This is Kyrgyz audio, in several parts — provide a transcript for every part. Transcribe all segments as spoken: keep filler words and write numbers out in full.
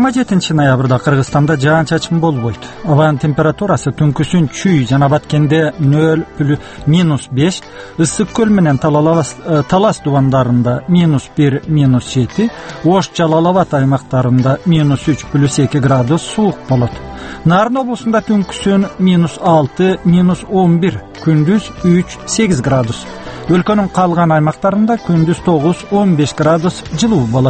жыйырма жетинчи ноябрда Кыргызстанда жаан-чачын болбойт. Абанын температурасы түнкүсүн чүй жана баткенде нөл минус беш, ысык көл менен Талас дубандарында минус бир минус жети, Ош Жалал Абад аймактарында минус үч плюс эки градус суук болот. Нарын облусунда түнкүсүн минус алты минус он бир, күндүз үч сегиз градус. Өлкөнүн калган аймактарында күндүз тогуз он беш градус жылуу болот.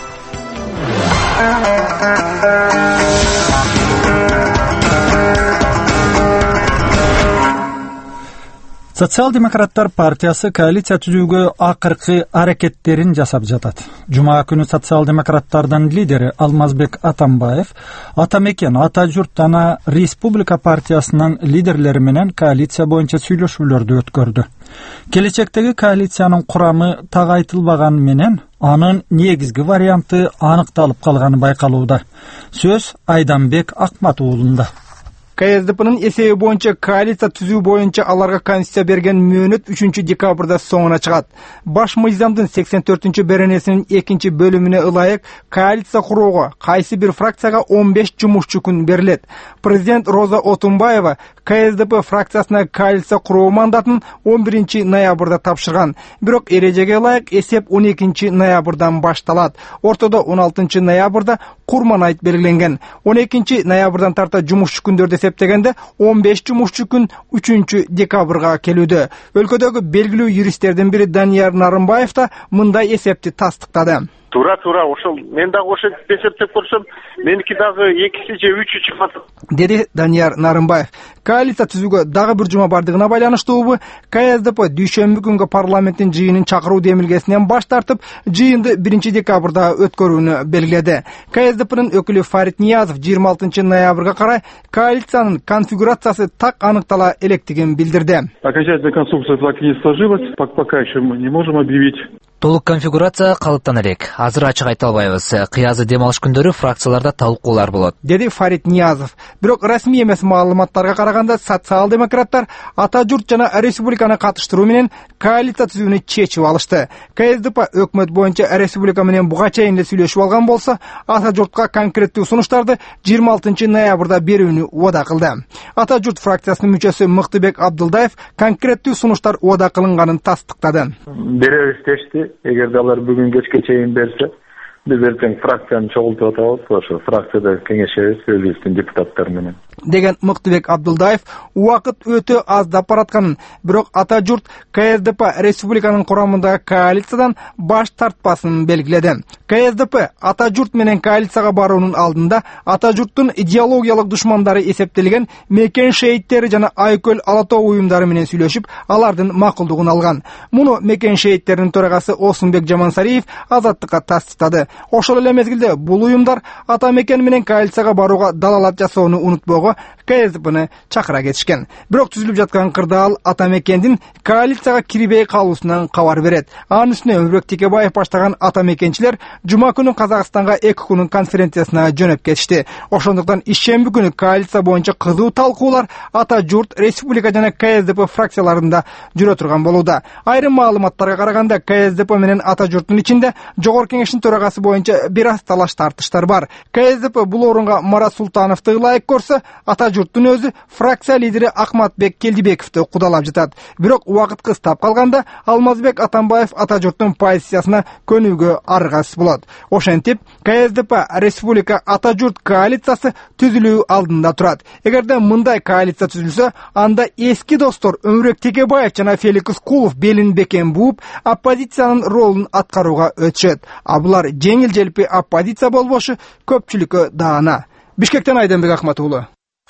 Социал-демократтар партиясы коалиция түзүүгө акыркы аракеттерин жасап жатат. Жума күнү социал-демократтардын лидери Алмазбек Атамбаев Атамекен, Ата журт жана Республика партиясынын лидерлери менен коалиция боюнча сүйлөшүүлөрдү өткөрдү. Келечектеги коалициянын курамы так айтылбаганы менен анын негизги варианты аныкталып калганы байкалууда. Сөз Айданбек Акмат уулунда. КСДПнын эсеби боюнча коалиция түзүү боюнча аларга конституция берген мөөнөт үчүнчү декабрда соңуна чыгат. Баш мыйзамдын сексен төртүнчү беренесинин экинчи бөлүмүнө ылайык коалиция курууга кайсы бир фракцияга он беш жумушчу күн берилет. Президент Роза Отунбаева КСДП фракциясына коалиция куруу мандатын он биринчи ноябрда тапшырган. Бирок эрежеге ылайык эсеп он экинчи ноябрдан башталат. Ортодо он алтынчы ноябрда курман айт белгиленген. он экинчи ноябрдан тарта жумушчу күндөрдө эсептегенде он беш жумушчу күн үчүнчү декабрга келүүдө. Өлкөдөгү белгилүү юристтердин бири Данияр Нарымбаев да мындай эсепти тастыктады. Тура тура ошол мен дагы ошо эсептеп көрсөм, меники дагы экиси же үчү чыгат, деди Данияр Нарымбаев. Коалиция түзүүгө дагы бир жума бардыгына байланыштуубу КСДП дүйшөмбү күнгө парламенттин жыйынын чакыруу демилгесинен баш тартып, жыйынды биринчи декабрда өткөрүүнү белгиледи. КСДПнын өкүлү Фарид Ниязов жыйырма алтынчы ноябрга карай коалициянын конфигурациясы так аныктала электигин билдирди. Окончательная конструкция так и не сложилась, пока еще мы не можем объявить. Толук конфигурация калыптан элек. Азыр ачык айта албайбыз. Кыязы дем алыш күндөрү фракцияларда талкуулар болот, деди Фарид Ниязов. Бирок расмий эмес маалыматтарга караганда социал-демократтар Ата журт жана Республиканы катыштыруу менен коалиция түзүүнү чечип алышты. КСДП өкмөт боюнча Республика менен буга чейин эле сүйлөшүп алган болсо, Ата журтка конкреттүү сунуштарды жыйырма алтынчы ноябрда берүүнү убада кылды. Ата журт фракциясынын мүчөсү Мыктыбек Абдылдаев конкреттүү сунуштар убада кылынганын тастыктады. Беребиз дешти. Эгерде алар бүгүн кечке чейин берсе, биз эртең фракцияны чогултуп атабыз, ошо фракцияда кеңешебиз өзүбүздүн депутаттар менен, деген Мыктыбек Абдылдаев убакыт өтө аздап баратканын, бирок Ата журт КСДП Республиканын курамындагы коалициядан баш тартпасын белгиледи. КСДП Ата журт менен коалицияга баруунун алдында Ата журттун идеологиялык душмандары эсептелген Мекен шейиттери жана Айкөл Алатоо уюмдары менен сүйлөшүп, алардын макулдугун алган. Муну Мекен шейиттеринин төрагасы Осунбек Жамансариев Азаттыкка тастыктады. Ошол эле мезгилде бул уюмдар Ата Мекен менен коалицияга барууга далалат жасоону унутпогу КСДПны чакыра кетишкен. Бирок түзүлүп жаткан кырдаал Ата Мекендин коалицияга кирбей калуусунан кабар берет. Анын үстүнө Өмүрбек Текебаев баштаган Ата Мекенчилер жума күнү Казакстанга эки күнүн конференциясына жөнөп кетишти. Ошондуктан ишемби күнү коалиция боюнча кызуу талкуулар Ата журт, Республика жана КСДП фракцияларында жүрө турган болууда. Айрым маалыматтарга караганда КСДП менен Ата журттун ичинде Жогорку кеңештин төрагасы боюнча бир аз талаш тартыштар бар. КСДП бул орунга Марат Султановду ылайык көрсө, Ата журттун өзү фракция лидери Акматбек Келдибековду кудалап жатат. Бирок убакыт кыстап калганда Алмазбек Атамбаев Ата журттун позициясына көнүүгө аргасыз болот. Ошентип, КСДП Республика Ата журт коалициясы түзүлүү алдында турат. Эгерде мындай коалиция түзүлсө, анда эски достор Өмүрбек Текебаев жана Феликс Кулов белин бекен бууп, оппозициянын ролун аткарууга өтүшөт. А булар жеңил желпи оппозиция болбошу көпчүлүккө даана. Бишкектен Айданбек Акмат уулу.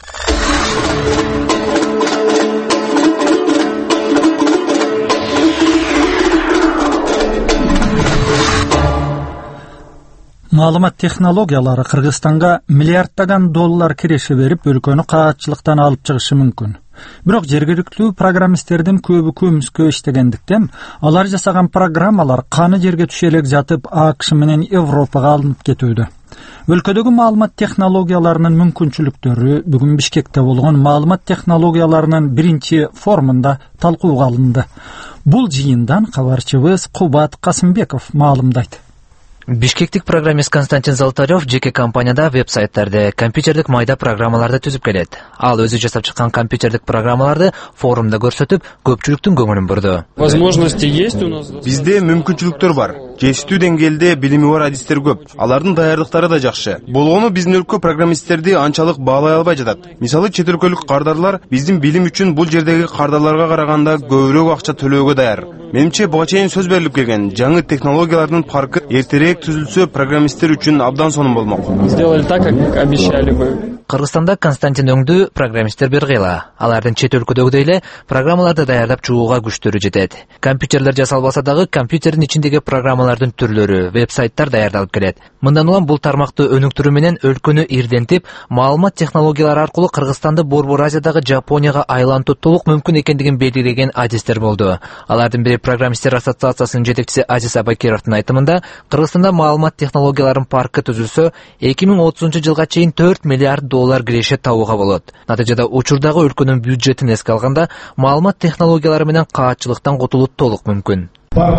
Маалымат технологиялары Кыргызстанга миллиарддаган доллар киреше берип, өлкөнү каатчылыктан алып чыгышы мүмкүн. Бирок жергиликтүү программисттердин көбү көмүскө иштегендиктен, алар жасаган программалар каны жерге түшө элек жатып, АКШ менен Европага алынып кетүүдө. Өлкөдөгү маалымат технологияларынын мүмкүнчүлүктөрү бүгүн Бишкекте болгон маалымат технологияларынын биринчи форумунда талкууга алынды. Бул жыйындан кабарчыбыз Кубат Касымбеков маалымдайт. Бишкектик программист Константин Золотарев жеке компанияда веб-сайттарды, компьютердик майда программаларды түзүп келет. Ал өзү жасап чыккан компьютердик программаларды форумда көрсөтүп, көпчүлүктүн көңүлүн бурду. Возможности есть у нас. Бизде мүмкүнчүлүктөр бар. Жетиштүү деңгээлде билими бар адистер көп. Алардын даярдыктары да жакшы. Болгону биздин өлкө программисттерди анчалык баалай албай жатат. Мисалы чет өлкөлүк кардарлар биздин билим үчүн бул жердеги кардарларга караганда көбүрөөк акча төлөөгө даяр. Менимче буга чейин сөз берилип келген жаңы технологиялардын паркы эртерээк түзүлсө программисттер үчүн абдан сонун болмок. Сделали так, как обещали бы. Кыргызстанда Константин өңдүү программисттер бир кыйла. Алардын чет өлкөдөгүдөй эле программаларды даярдап чыгууга күчтөрү жетет. Компьютерлер жасалбаса дагы компьютердин ичиндеги программалардын түрлөрү, веб-сайттар даярдалып келет. Мындан улам бул тармакты өнүктүрүү менен өлкөнү ирдентип, маалымат технологиялары аркылуу Кыргызстанды Борбор Азиядагы Жапонияга айлантуу толук мүмкүн экендигин белгилеген адистер болду. Алардын бири программисттер ассоциациясынын жетекчиси Азиз Абакировдун айтымында, Кыргызстанда маалымат технологияларын паркы түзүлсө, эки миң отузунчу жылга чейин төрт миллиард доллар киреше табууга болот. Натыйжада учурдагы өлкөнүн бюджетин эске алганда, маалымат технологиялары менен каатчылыктан кутулуу толук мүмкүн.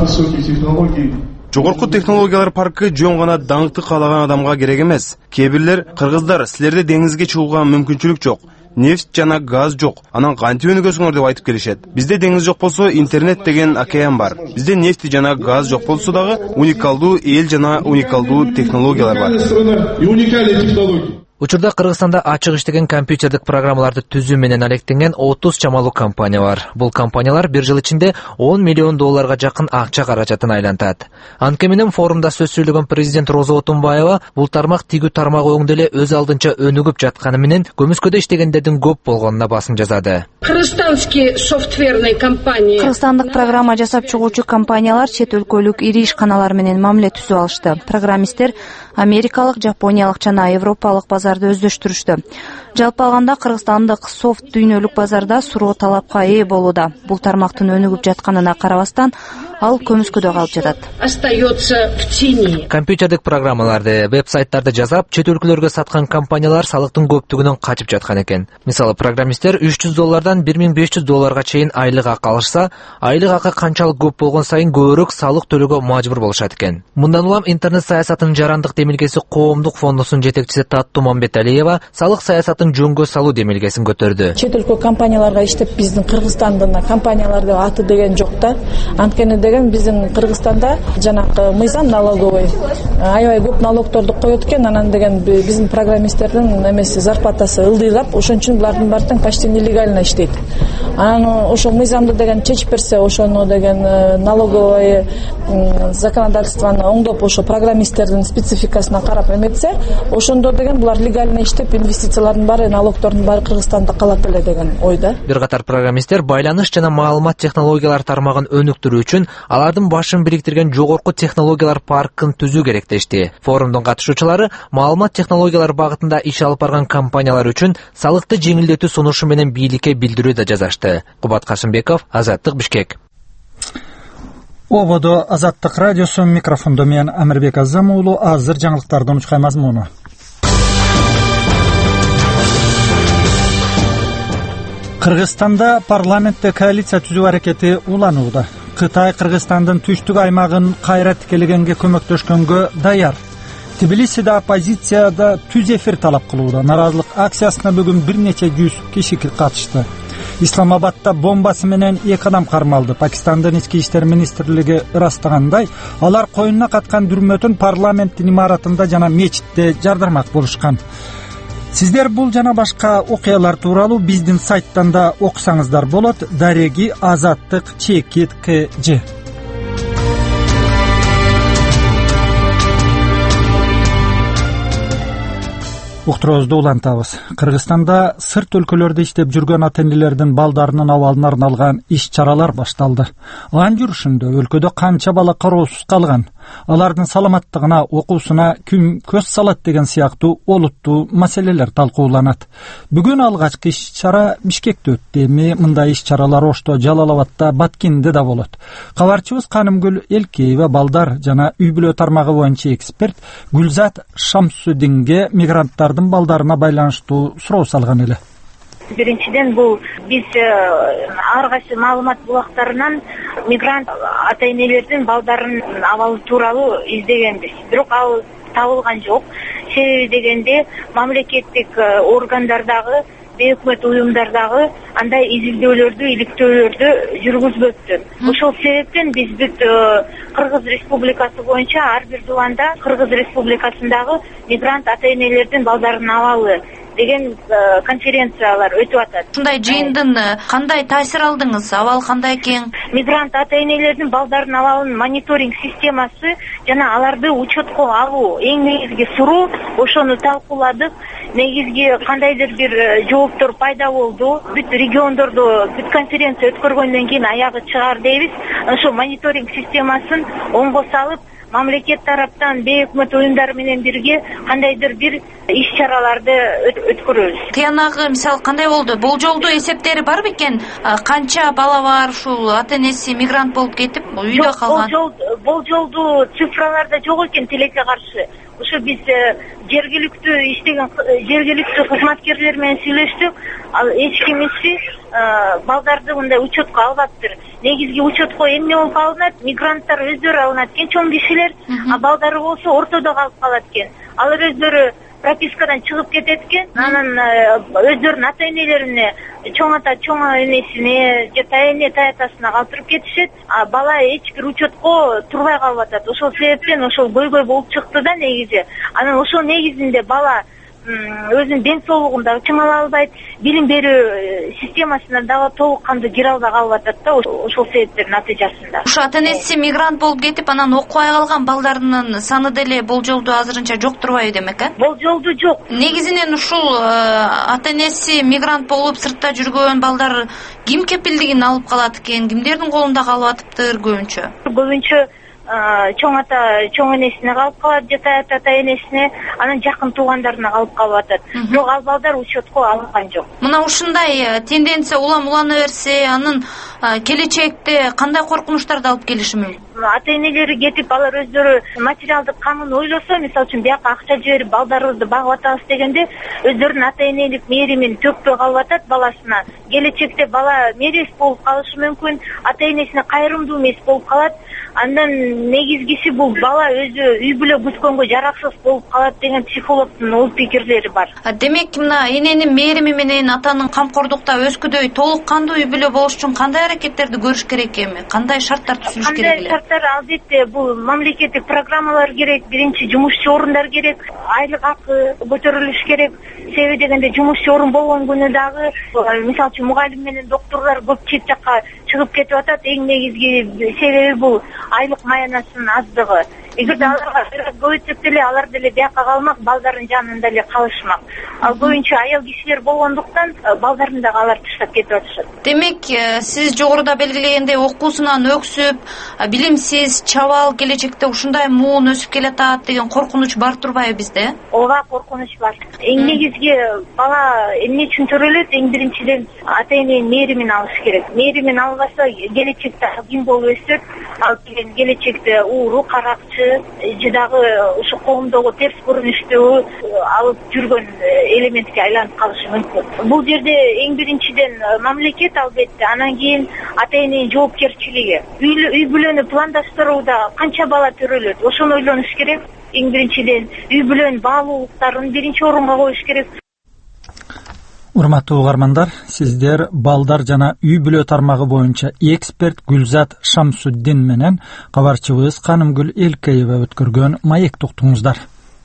Жогорку технологиялар паркы жөн гана даңкты каалаган адамга керек эмес. Кээ бирлер кыргыздар силерде деңизге чыгууга мүмкүнчүлүк жок, нефть жана газ жок, анан кантип өнүгөсүңөр деп айтып келишет. Бизде деңиз жок болсо интернет деген океан бар. Бизде нефть жана газ жок болсо дагы уникалдуу эл жана уникалдуу технологиялар бар. Учурда Кыргызстанда ачык иштеген компьютердик программаларды түзүү менен алектенген отуз чамалуу компания бар. Бул компаниялар бир жыл ичинде он миллион долларга жакын акча каражатын айлантат. Анткени менен форумда сөз сүйлөгөн президент Роза Отунбаева бул тармак тигүү тармагы өңдө эле өз алдынча өнүгүп жатканы менен көмүскөдө иштегендердин көп болгонуна басым жасады. Кыргызстанский софтверный компания. Кыргызстандык программа жасап чыгуучу компаниялар чет өлкөлүк ири ишканалар менен мамиле түзүп алышты. Программисттер америкалык, жапониялык жана европалык базарды өздөштүрүштү. Жалпы алганда Кыргызстандык софт дүйнөлүк базарда суроо талапка ээ болууда. Бул тармактын өнүгүп жатканына карабастан, ал көмүскөдө калып жатат. Остается в тени. Компьютердик программаларды, веб-сайттарды жасап, чет өлкөлөргө саткан компаниялар салыктын көптүгүнөн качып жаткан экен. Мисалы, программисттер үч жүз доллардан бир миң беш жүз долларга чейин айлык акы алышса, айлык акы канчалык көп болгон сайын көбүрөөк салык төлөөгө мажбур болушат экен. Мындан улам интернет саясатынын жарандык демилгеси коомдук фондусунун жетекчиси Татту Мамбеталиева салык саясатын жөнгө салуу демилгесин көтөрдү. Чет өлкө компанияларга иштеп биздин Кыргызстандын компаниялар деп аты деген жок да. Анткени деген биздин Кыргызстанда жанакы мыйзам налоговый аябай көп налогторду коет экен, анан деген биздин программисттердин эмеси зарплатасы ылдыйлап, ошон үчүн булардын баары тең почти нелегально иштейт. Анан ошо мыйзамды деген чечип берсе, ошону деген налоговый законодательствону оңдоп, ошо программисттердин спецификасына карап эметсе, ошондо деген булар легально иштеп, инвестициялардын баары, налогтордун баары Кыргызстанда калат эле деген ойда. Бир катар программисттер байланыш жана маалымат технологиялар тармагын өнүктүрүү үчүн алардын башын бириктирген жогорку технологиялар паркын түзүү керек дешти. Форумдун катышуучулары маалымат технологиялар багытында иш алып барган компаниялар үчүн салыкты жеңилдетүү сунушу менен бийликке билдирүү да жазашты. Кубат Касымбеков, Азаттык, Бишкек. Ободо Азаттык радиосу, микрофондо мен Амирбек Азам уулу. Азыр жаңылыктардын учкай мазмуну. Кыргызстанда парламентте коалиция түзүү аракети уланууда. Кытай Кыргызстандын түштүк аймагын кайра тикелегенге көмөктөшкөнгө даяр. Тбилисиде оппозицияда түз эфир талап кылууда. Наразылык акциясына бүгүн бир нече жүз киши катышты. Исламабадда бомбасы менен эки адам кармалды. Пакистандын ички иштер министрлиги ырастагандай, алар коюнуна каткан дүрмөтүн парламенттин имаратында жана мечитте жардырмак болушкан. Сиздер бул жана башка окуялар тууралуу биздин сайттан да окусаңыздар болот. Дареги Азаттык чекит кж. Уктуруубузду улантабыз. Кыргызстанда сырт өлкөлөрдө иштеп жүргөн ата-энелердин балдарынын абалына арналган иш-чаралар башталды. Ан жүрүшүндө өлкөдө канча бала кароосуз калган, алардын саламаттыгына, окуусуна ким көз салат деген сыяктуу олуттуу маселелер талкууланат. Бүгүн алгачкы иш-чара Бишкекте өттү. Эми мындай иш-чаралар Ошто, Жалал Абадта, Баткенде да болот. Кабарчыбыз Канымгүл Элкеева балдар жана үй бүлө тармагы боюнча эксперт Гүлзат Шамсудинге мигранттардын балдарына байланыштуу суроо салган эле. Биринчиден бул биз ар кайсы маалымат булактарынан мигрант ата энелердин балдарынын абалы тууралуу издегенбиз, бирок ал табылган жок. Себеби дегенде мамлекеттик органдардагы, бейөкмөт уюмдардагы андай изилдөөлөрдү, иликтөөлөрдү жүргүзбөптү. Ошол себептен биз бүт Кыргыз Республикасы боюнча ар бир дубанда Кыргыз Республикасындагы мигрант ата энелердин балдарынын абалы деген конференциялар өтүп атат. Ушундай жыйындын кандай таасир алдыңыз? Абал кандай экен? Мигрант ата энелердин балдарынын абалынын мониторинг системасы жана аларды учетко алуу эң негизги суроо. Ошону талкууладык. Негизги кандайдыр бир жооптор пайда болду. Бүт региондордо бүт конференция өткөргөндөн кийин аягы чыгар дейбиз. Ошо мониторинг системасын оңго салып, мамлекет тараптан бейөкмөт уюмдар менен бирге кандайдыр бир иш-чараларды өткөрөбүз. Тиянагы мисалы кандай болду? Болжолдуу эсептери бар бекен? Канча бала бар ушул ата энеси мигрант болуп кетип үйдө калган? Болжолдуу цифраларда жок экен, тилекке каршы. Ошо биз жергиликтүү иштеген жергиликтүү кызматкерлер менен сүйлөштүк. Ал эч кимиси балдарды мындай учетко албаптыр. Негизги учетко эмне болуп алынат? Мигранттар өздөрү алынат экен, чоң кишилер, а балдары болсо ортодо калып калат экен. Алар өздөрү пропискадан чыгып кетет экен. Анан өздөрүнүн ата энелерине, чоң ата чоң энесине же тайэне таятасына калтырып кетишет. А бала эч бир учетко турбай калып атат. Ошол себептен ошол көйгөй болуп чыкты да негизи. Анан ошол негизинде бала өзүнүн ден соолугун да чыңала албайт, билим берүү системасына дагы толук кандуу кире албай калып атат да, ошол себептердин натыйжасында. Ушу ата энеси мигрант болуп кетип, анан окубай калган балдарынын саны деле болжолдуу азырынча жок турбайбы демек, э? Болжолдуу жок. Негизинен ушул ата энеси мигрант болуп сыртта жүргөн балдар ким кепилдигин алып калат экен? Кимдердин колунда калып атыптыр көбүнчө? Көбүнчө чоң ата чоң энесине калып калат, же тайат ата энесине, анан жакын туугандарына калып калып атат. Бирок ал балдар учетко алынган жок. Мына ушундай тенденция улам улана берсе, анын келечекте кандай коркунучтарды алып келиши мүмкүн? Ата энелери кетип, алар өздөрү материалдык камын ойлосо, мисалы үчүн бияка акча жиберип балдарыбызды багып атабыз дегенде, өздөрүнүн ата энелик мээримин төкпөй калып атат баласына. Келечекте бала мерес болуп калышы мүмкүн, ата энесине кайрымдуу эмес болуп калат. Андан негизгиси бул бала өзү үй бүлө күткөнгө жараксыз болуп калат деген психологдун ой пикирлери бар. Демек, мына эненин мээрими менен атанын камкордукта өскүдөй толук кандуу үй бүлө болуш үчүн кандай аракеттерди көрүш керек эми? Кандай шарттар түзүлүш керек эле? Кандай шарттар? Албетте бул мамлекеттик программалар керек, биринчи жумушчу орундар керек, айлык акы көтөрүлүш керек. Себеби дегенде жумушчу орун болгон күнү дагы, мисалы үчүн мугалим менен доктурлар көп чет жакка чыгып кетип атат. Эң негизги себеби бул айлык маянасынын аздыгы. Эгерде аларга көбөйтсөк деле, алар деле бияка калмак, балдардын жанында эле калышмак. Ал көбүнчө аял кишилер болгондуктан балдарын дагы алар таштап кетип атышат. Демек, сиз жогоруда белгилегендей окуусунан өксүп, билимсиз, чабал келечекте ушундай муун өсүп келатат деген коркунуч бар турбайбы бизде? Ооба, коркунуч бар. Эң негизги бала эмне үчүн төрөлөт? Эң биринчиден ата эненин мээримин алыш керек. Мээримин албаса, келечекте ким болуп өсөт? Ал деген келечекте ууру, каракчы же дагы ушу коомдогу терс көрүнүштүү алып жүргөн элементке айланып калышы мүмкүн. Бул жерде эң биринчиден мамлекет албетте, анан кийин ата эненин жоопкерчилиги. Үй бүлөнү пландаштырууда канча бала төрөлөт? Ошону ойлонуш керек. Эң биринчиден үй бүлөнүн баалуулуктарын биринчи орунга коюш керек. Урматтуу угармандар, сиздер балдар жана үй бүлө тармагы боюнча эксперт Гүлзат Шамсуддин менен кабарчыбыз Канымгүл Элкеева өткөргөн маекти уктуңуздар.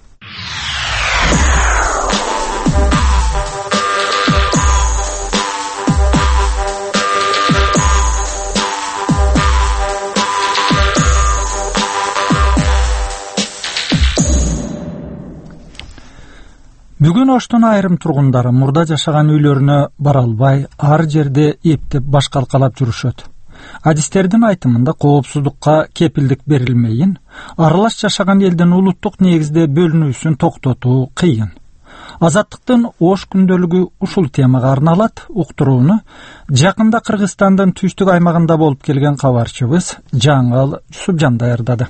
Бүгүн Оштун айрым тургундары мурда жашаган үйлөрүнө бара албай, ар жерде эптеп баш калкалап жүрүшөт. Адистердин айтымында коопсуздукка кепилдик берилмейин, аралаш жашаган элдин улуттук негизде бөлүнүүсүн токтотуу кыйын. Азаттыктын Ош күндөлүгү ушул темага арналат. Уктурууну жакында Кыргызстандын түштүк аймагында болуп келген кабарчыбыз Жаңал Жусупжан даярдады.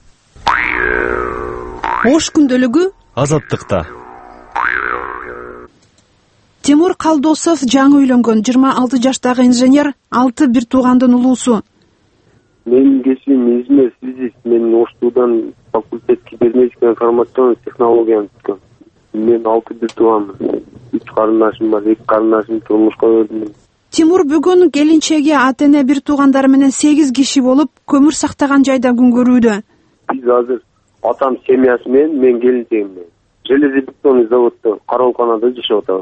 Ош күндөлүгү Азаттыкта. Тимур Калдосов жаңы үйлөнгөн жыйырма алты жаштагы инженер, алты бир туугандын улуусу. Менин кесибим инженер связист. Мен Оштуудан факультет кибернетика информационный технологияны бүткөм. Мен алты бир тууганмын. Үч карындашым бар, эки карындашым турмушка бердим. Тимур бүгүн келинчеги ата эне бир туугандары менен сегиз киши болуп көмүр сактаган жайда күн көрүүдө. Биз азыр атам семьясы менен, мен келинчегим менен железобетонный заводдо кароолканада жашап атабыз.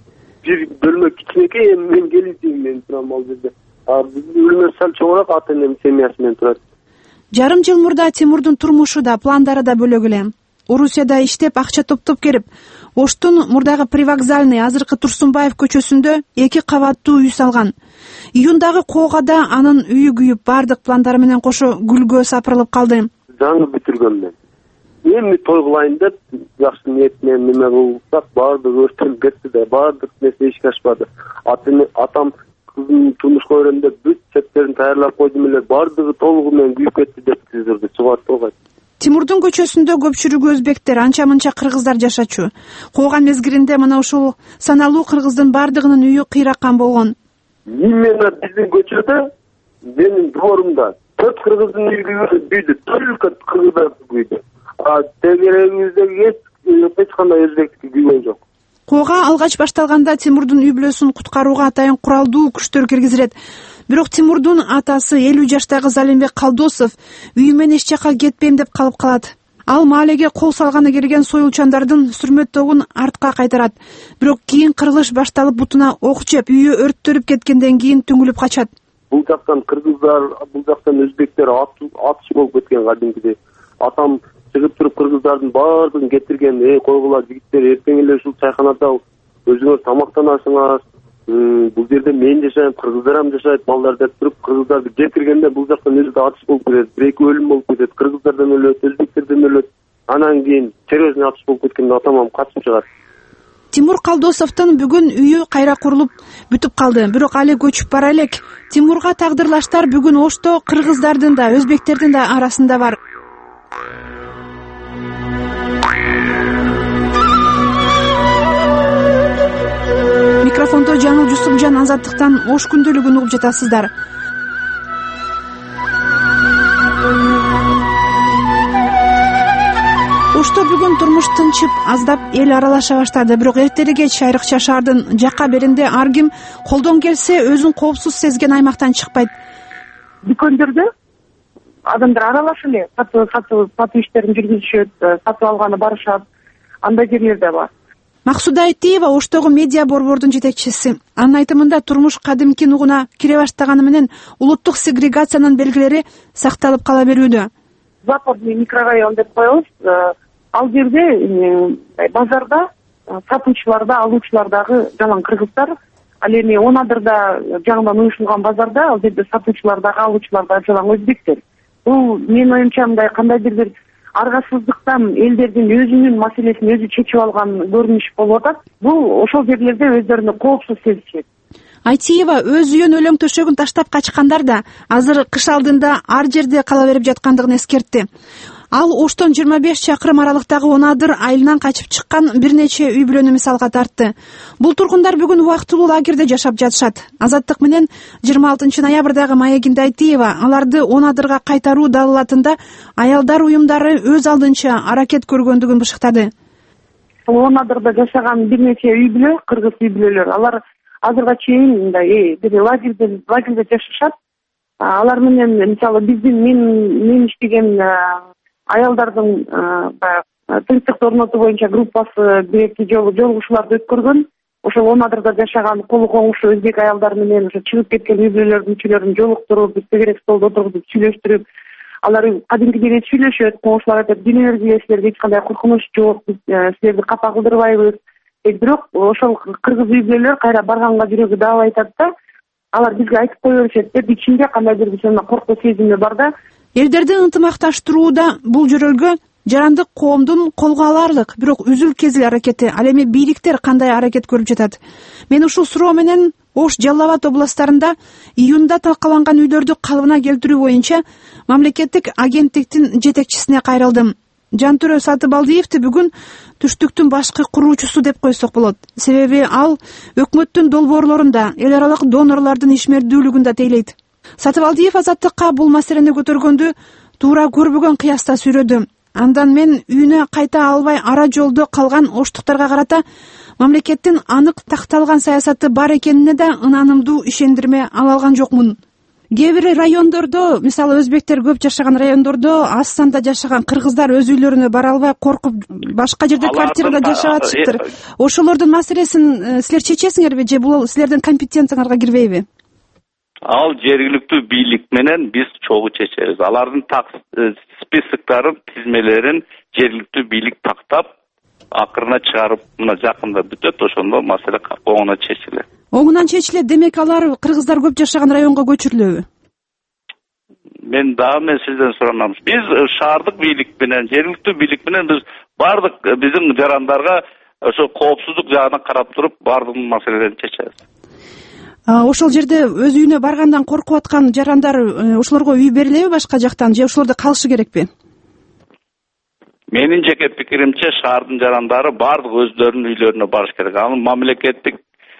Бир бөлмө кичинекей, эми мен келинчегим менен турам ал жерде. А биздин бөлмө сал чоңураак, ата энем семьясы менен турат. Жарым жыл мурда Тимурдун турмушу да, пландары да бөлөк эле. Орусияда иштеп, акча топтоп келип, Оштун мурдагы Привокзальный, азыркы Турсунбаев көчөсүндө эки кабаттуу үй салган. Июндагы коогада анын үйү күйүп, бардык пландары менен кошо гүлгө сапырылып калды. Жаңы бүтүргөм мен. Эми той кылайын деп, жакшы ниет менен неме кылсак, бардыгы өрттөнүп кетти да, бардык нерсе ишке ашпады. Атам кызын турмушка берем деп бүт септерин даярдап койдум эле, бардыгы толугу менен күйүп кетти деп түзүрдү, чыгат болгой. Тимурдун көчөсүндө көпчүлүгү өзбектер, анча-мынча кыргыздар жашачу. Кууган мезгилинде мына ушул саналуу кыргыздын бардыгынын үйү кыйраккан болгон. Именно биздин көчөдө, менин дворумда төрт кыргыздын үйү күйдү, только кыргыздар күйдү. А тегерегибизде эч кандай өзбектики күйгөн жок. Кууга алгач башталганда Тимурдун үй бүлөсүн куткарууга атайын куралдуу күчтөр киргизилет. Бирок Тимурдун атасы элүү жаштагы Залимбек Калдосов үйүмөн эч жака кетпейм деп калып калат. Ал маалеге кол салганы келген союлчандардын сүрмөт тобун артка кайтарат. Бирок кийин кырылыш башталып, бутуна ок жеп, үйү өрттөрүп кеткенден кийин түңүлүп качат. Бул жактан кыргыздар, бул жактан өзбектер атыш болуп кеткен кадимкидей. Атам чыгып туруп кыргыздардын баардыгын кетирген. Эй, койгула жигиттер, эртең эле ушул чайханада өзүңөр тамактанасыңар. Бул жерде мен жашайм, кыргыздар жашайт, балдар деп туруп кыргыздарды кетиргенде бул жактан өзү да атыш болуп кетет, бир эки өлүм болуп кетет, кыргыздардан өлөт, өзбектерден өлөт. Анан кийин серьезный атыш болуп кеткенде атам качып чыгат. Тимур Калдосовдун бүгүн үйү кайра курулуп бүтүп калды, бирок али көчүп бара элек. Тимурга тагдырлаштар бүгүн Ошто кыргыздардын да, өзбектердин да арасында бар. Микрофондо Жаңыл Жусупжан, Азаттыктан Ош күндөлүгүн угуп жатасыздар. Ошто бүгүн турмуш тынчып, аздап эл аралаша баштады, бирок эртеле кеч айрыкча шаардын жакка беринде ар ким колдон келсе өзүн коопсуз сезген аймактан чыкпайт. Дүкөндөрдө адамдар аралашып эле сатуу сатуу иштерин жүргүзүшөт, сатып алганы барышат. Андай жерлер да бар. Максуда Айтиева Оштогу медиа борбордун жетекчиси. Анын айтымында турмуш кадимки нугуна кире баштаганы менен улуттук сегрегациянын белгилери сакталып кала берүүдө. Западный микрорайон деп коебуз. Ал жерде базарда сатуучуларда, алуучулардагы жалаң кыргыздар, ал эми он адырда жаңыдан уюшулган базарда ал жерде сатуучулардагы, алуучуларда жалаң өзбектер. Бул менин оюмча мындай кандайдыр бир аргасыздыктан элдердин өзүнүн маселесин өзү чечип алган көрүнүш болуп атат. Бул ошол жерлерде өздөрүнү коопсуз сезишет. Айтиева өз үйүн өлөң төшөгүн таштап качкандар да азыр кыш алдында ар жерде кала берип жаткандыгын эскертти. Ал Оштон жыйырма беш чакырым аралыктагы он адыр айылынан качып чыккан бир нече үй бүлөнү мисалга тартты. Бул тургундар бүгүн убактылуу лагерде жашап жатышат. Азаттык менен жыйырма алтынчы ноябрдагы маегинде Айтиева аларды он адырга кайтаруу далалатында аялдар уюмдары өз алдынча аракет көргөндүгүн бышыктады. он адырда жашаган бир нече үй бүлө, кыргыз үй бүлөлөр, алар азырга чейин мындай бир лагерде лагерде жашашат. Алар менен мисалы биздин мен мен иштеген аялдардын тынчтыкты орнотуу боюнча группасы бир эки жолу жолугушууларды өткөргөн. Ошол он адырда жашаган колу коңушу өзбек аялдары менен ошо чыгып кеткен үй бүлөлөрдүн мүчөлөрүн жолуктуруп, бир тегерек столдо отургузуп сүйлөштүрүп, алар кадимкидей сүйлөшөт. Коңушулар айтат, билиңер силерге эч кандай коркунуч жок, биз силерди капа кылдырбайбыз. Бирок ошол кыргыз үй бүлөлөр кайра барганга жүрөгү даап айтат да, алар бизге айтып кое беришет деп, ичинде кандайдыр бир коркуу сезими бар да. Элдерди ынтымакташтырууда бул жөрөлгө жарандык коомдун колго аларлык, бирок үзүл кезил аракети, ал эми бийликтер кандай аракет көрүп жатат? Мен ушул суроо менен Ош, Жалал Абад областарында июнда талкаланган үйлөрдү калыбына келтирүү боюнча мамлекеттик агенттиктин жетекчисине кайрылдым. Жантүрө Сатыбалдиевди бүгүн түштүктүн башкы куруучусу деп койсок болот. Себеби ал өкмөттүн долбоорлорунда, эл аралык донорлордун ишмердүүлүгүн да тейлейт. Сатыбалдиев Азаттыкка бул маселени көтөргөндү туура көрбөгөн кыяста сүрөдү. Андан мен үйүнө кайта албай ара жолдо калган оштуктарга карата мамлекеттин анык такталган саясаты бар экенине да ынанымдуу ишендирме ала алган жокмун. Кээ бир райондордо, мисалы өзбектер көп жашаган райондордо аз санда жашаган кыргыздар өз үйлөрүнө бара албай коркуп башка жерде квартирада жашап атышыптыр. Ошолордун маселесин силер чечесиңерби же бул силердин компетенцияңарга кирбейби? Ал жергиликтүү бийлик менен биз чогуу чечебиз. Алардын списоктарын, тизмелерин жергиликтүү бийлик тактап, акырына чыгарып, мына жакында бүтөт, ошондо маселе оңуна чечилет. Оңунан чечилет, демек алар кыргыздар көп жашаган районго көчүрүлөбү? Мен дагы мен сизден суранам. Биз шаардык бийлик менен, жергиликтүү бийлик менен биз бардык биздин жарандарга ошо коопсуздук жагына карап туруп, бардык маселелерди чечебиз. Ошол жерде өз үйүнө баргандан коркуп аткан жарандар, ошолорго үй берилеби башка жактан же ошолордо калышы керекпи? Менин жеке пикиримче шаардын жарандары бардык өздөрүнүн үйлөрүнө барыш керек. Анын мамлекеттик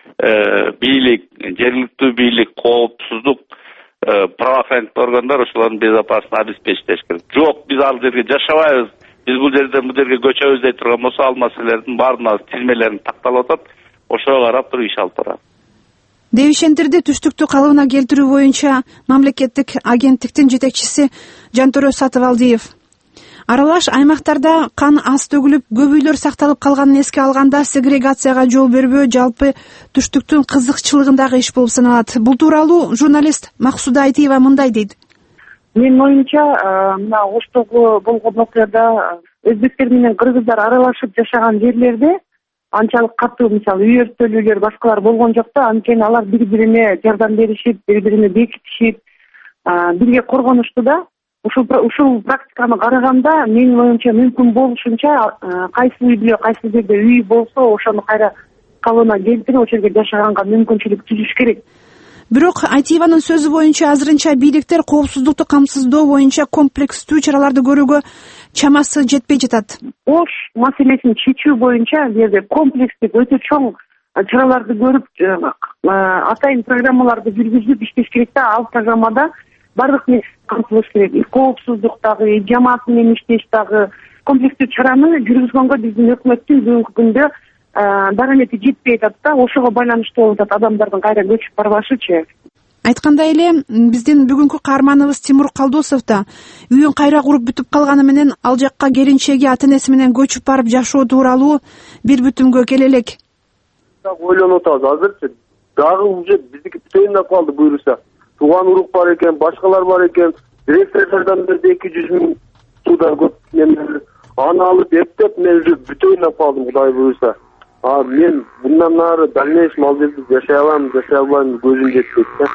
бийлик, жергиликтүү бийлик, коопсуздук, правоохранительдик органдар ошолордун безопасностун обеспечить керек. Жок, биз ал жерге жашабайбыз, биз бул жерден бул жерге көчөбүз дей турган болсо, ал маселелердин баарына тизмелерин такталып атат, ошого карап туруп иш алып барат. Девишендирди түштүктүү калыбына келтирүү боюнча мамлекеттик агенттиктин жетекчиси Жантөрө Сатыбалдиев аралаш аймактарда кан аз төгүлүп, көп үйлөр сакталып калганын эске алганда сегрегацияга жол бербөө жалпы түштүктүн кызыкчылыгындагы иш болуп саналат. Бул тууралуу журналист Максуда Айтиева мындай дейт. Менин оюмча, мына Оштогу болгон окуяда өзбектер менен кыргыздар аралашып жашаган жерлерде анчалык катуу, мисалы, үй өрттөлүүлөр башкалар болгон жок да, анткени алар бири-бирине жардам беришип, бири-бирине бекитишип, бирге коргонушту да. Ушул ушул практиканы караганда, менин оюмча мүмкүн болушунча кайсы үй биле, кайсы жерде үй болсо, ошону кайра калыбына келтирип, ошол жерге жашаганга мүмкүнчүлүк түзүш керек. Бирок Айтиеванын сөзү боюнча азырынча бийликтер коопсуздукту камсыздоо боюнча комплекстүү чараларды көрүүгө чамасы жетпей жатат. Ош маселесин чечүү боюнча жерде комплекстик өтө чоң чараларды көрүп, атайын программаларды жүргүзүп иштеш керек да. Ал программада бардык нерсе камтылыш керек. И коопсуздук дагы, жамаат менен иштеш дагы, комплекстүү чараны жүргүзгөнгө биздин өкмөттүн бүгүнкү күндө дарамети жетпей атат да. Ошого байланыштуу болуп атат адамдардын кайра көчүп барбашычы. Айткандай эле, биздин бүгүнкү каарманыбыз Тимур Калдосов да үйүн кайра куруп бүтүп калганы менен ал жакка келинчеги ата-энеси менен көчүп барып жашоо тууралуу бир бүтүмгө келе элек. Ойлонуп атабыз азырчы. Дагы уже биздики бүтөйүнө калды буйруса. Тууган урук бар экен, башкалар бар экен. Директордордон бери эки жүз миң суудан көп мен аны алып эптеп мен уже бүтөйүнө калдым, Кудай буйруса. А мен bundan нары дальнейшем ал жерде жашай алам, жашай албайм, көзүм жетпейт да.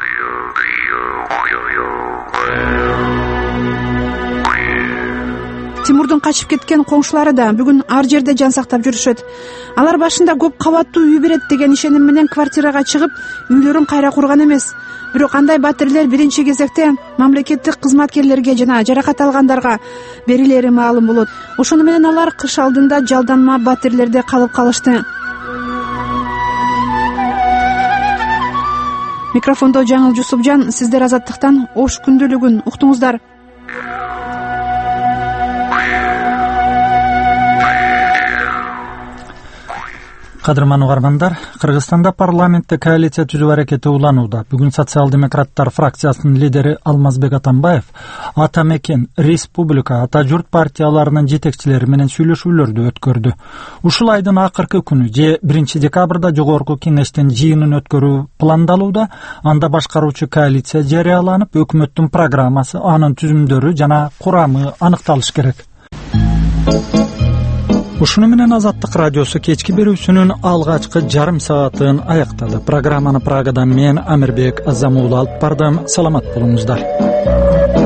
Тимурдун качып кеткен коңшулары да бүгүн ар жерде жан сактап жүрүшөт. Алар башында көп кабаттуу үй берет деген ишеним менен квартирага чыгып, үйлөрүн кайра курган эмес. Бирок андай батирлер биринчи кезекте мамлекеттик кызматкерлерге жана жаракат алгандарга берилери маалым болот. Ошону менен алар кыш алдында жалданма батирлерде калып калышты. Микрофондо Жаңыл Жусупжан, сиздер Азаттыктан Ош күндөлүгүн уктуңуздар. Кадырман угармандар, Кыргызстанда парламентте коалиция түзүү аракети уланууда. Бүгүн социал-демократтар фракциясынын лидери Алмазбек Атамбаев Ата Мекен, Республика, Ата Журт партияларынын жетекчилери менен сүйлөшүүлөрдү өткөрдү. Ушул айдын акыркы күнү же биринчи декабрда жогорку кеңештин жыйынын өткөрүү пландалууда. Анда башкаруучу коалиция жарыяланып, өкмөттүн программасы, анын түзүмдөрү жана курамы аныкталыш керек. Ушуну менен Азаттык радиосу кечки берүүсүнүн алгачкы жарым саатын аяктады. Программаны Прагадан мен Амирбек Азамуулу алып бардым. Саламат болуңуздар.